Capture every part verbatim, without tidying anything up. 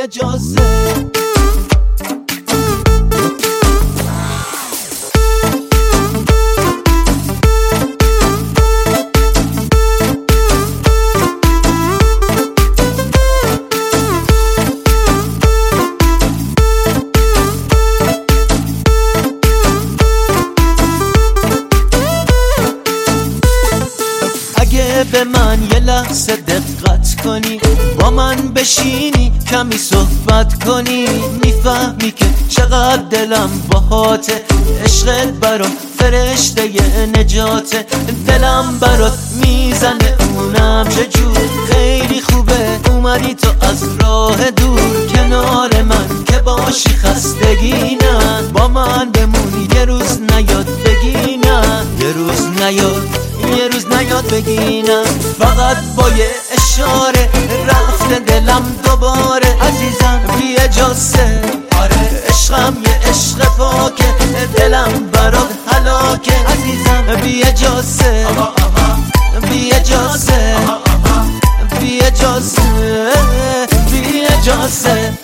اجازه. اگه به من یه لحظه دقت کنی، با من بشینی کمی صحبت کنی، میفهمی که چقدر دلم باهاته. عشقت برام فرشته نجاته، دلم برات میزنه اونم چجور. خیلی خوبه اومدی تو از راه دور کنار من، که باشی خستگی نه. با من بمونی یه روز نیاد بگی نه، یه روز نیاد یه روز نیاد بگی نه. فقط با یه اشاره رفته دلم دوباره. عزیزم بی اجازه، آره عشقم یه عشق پاکه، دلم برات هلاکه. عزیزم بی اجازه، بی اجازه، بی اجازه، بی اجازه.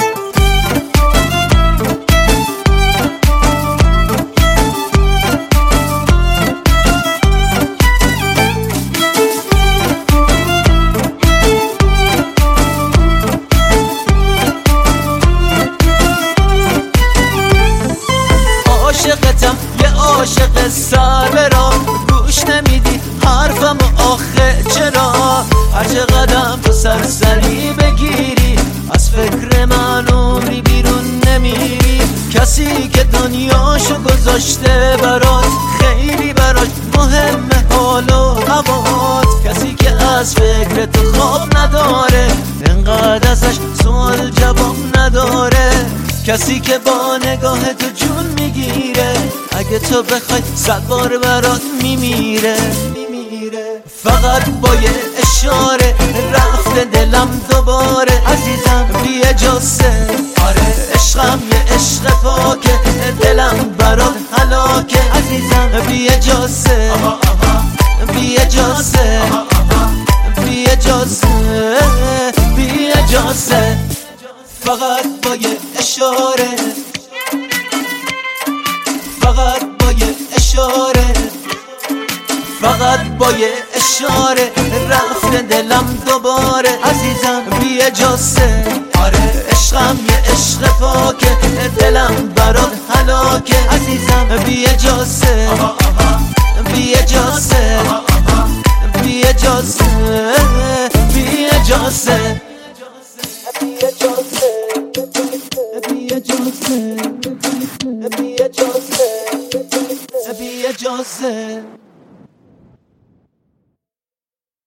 عاشقتم یه عاشق سربرا، گوش نمیدی حرفمو آخه چرا؟ هر چقدرم تو سرسری بگیری، از فکر من عمری بیرون نمیری. کسی که دنیاشو گذاشته برات، خیلی براش مهمه حال و هوات. کسی که از فکر تو خواب نداره، انقدر ازش سوال جواب نداره. کسی که با نگاه تو جون میگیره، اگه تو بخوای صد بار برات میمیره. فقط با یه اشاره رفته دلم دوباره. عزیزم بی اجازه، آره عشقم یه عشق پاکه، دلم برات هلاکه. عزیزم بی اجازه، بی اجازه، بی اجازه، بی اجازه. فقط با یه اشاره، فقط با یه اشاره، فقط با یه اشاره رفته دلم دوباره. عزیزم بی اجازه، آره عشقم یه عشق پاکه، دلم برات هلاکه. عزیزم بی اجازه، بی اجازه، بی اجازه، بی اجازه. بی اجازه، بی اجازه، بی اجازه، بی اجازه.